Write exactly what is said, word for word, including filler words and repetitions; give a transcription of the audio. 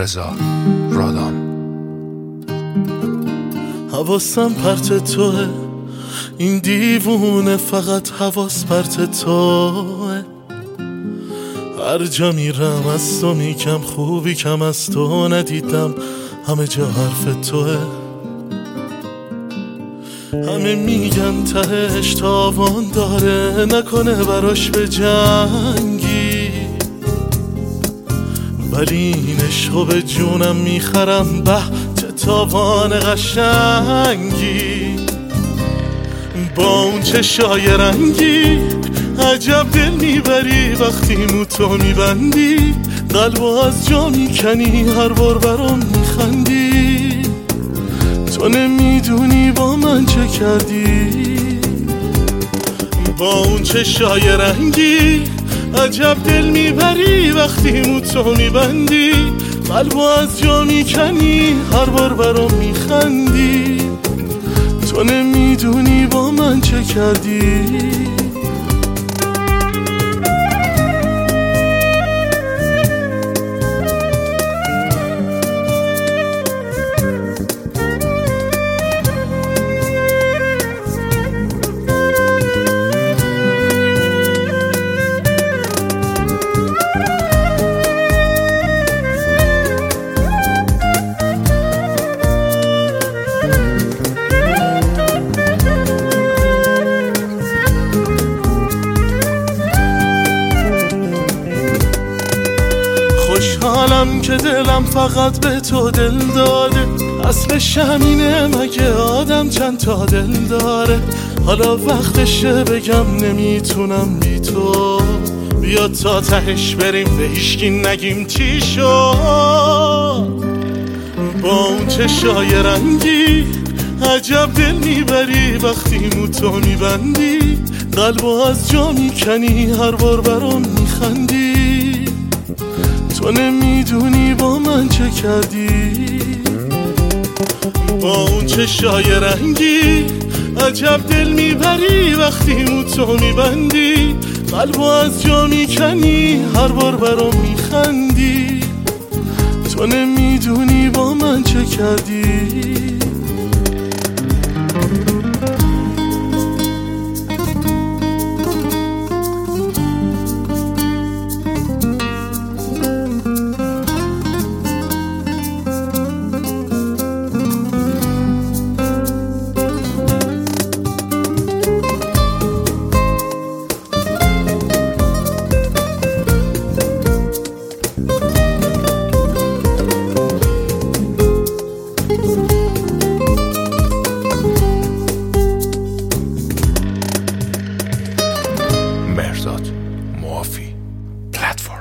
رضا رادان. حواسم پرت توه، این دیوونه فقط حواس پرت توه. هر جا میرم از تو میگم خوبی کم از تو ندیدم، همه جا حرف توه. همه میگن تهش تاوان داره، نکنه براش به جنگی، ولی این عشقو به جونم میخرم. به چه تاوان قشنگی، با اون چشای رنگی عجب دل میبری وقتی مو تو میبندی. قلبو از جا میکنی هر بار برام میخندی. تو نمیدونی با من چه کردی، با اون چشای رنگی عجب دل میبری وقتی مو تو میبندی. قلبو از جا میکنی هر بار برام میخندی. تو نمیدونی با من چه کردی. خوشحالم که دلم فقط به تو دل داده، اصلش همینه مگه آدم چند تا دل داره. حالا وقتشه بگم نمیتونم بی تو، بیا تا تهش بریم به هیچکی نگیم چی شد. با اون چشای رنگی عجب دل میبری وقتی مو تو میبندی. قلبو از جا میکنی هر بار برام میخندی. تو نمیدونی با من چه کردی، با اون چشای رنگی عجب دل میبری وقتی مو تو میبندی. قلبو از جا میکنی هر بار برام میخندی. تو نمیدونی با من چه کردی. مهرداد موافی پلتفرم.